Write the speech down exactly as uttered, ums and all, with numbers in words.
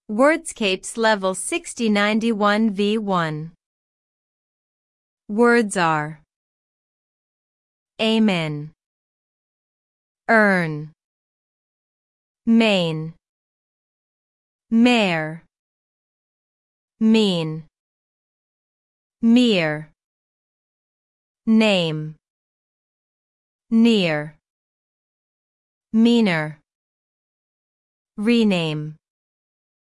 Wordscapes Level sixty ninety-one V one. Words are amen, earn, main, mare, mean, mere, name, near, meaner, rename.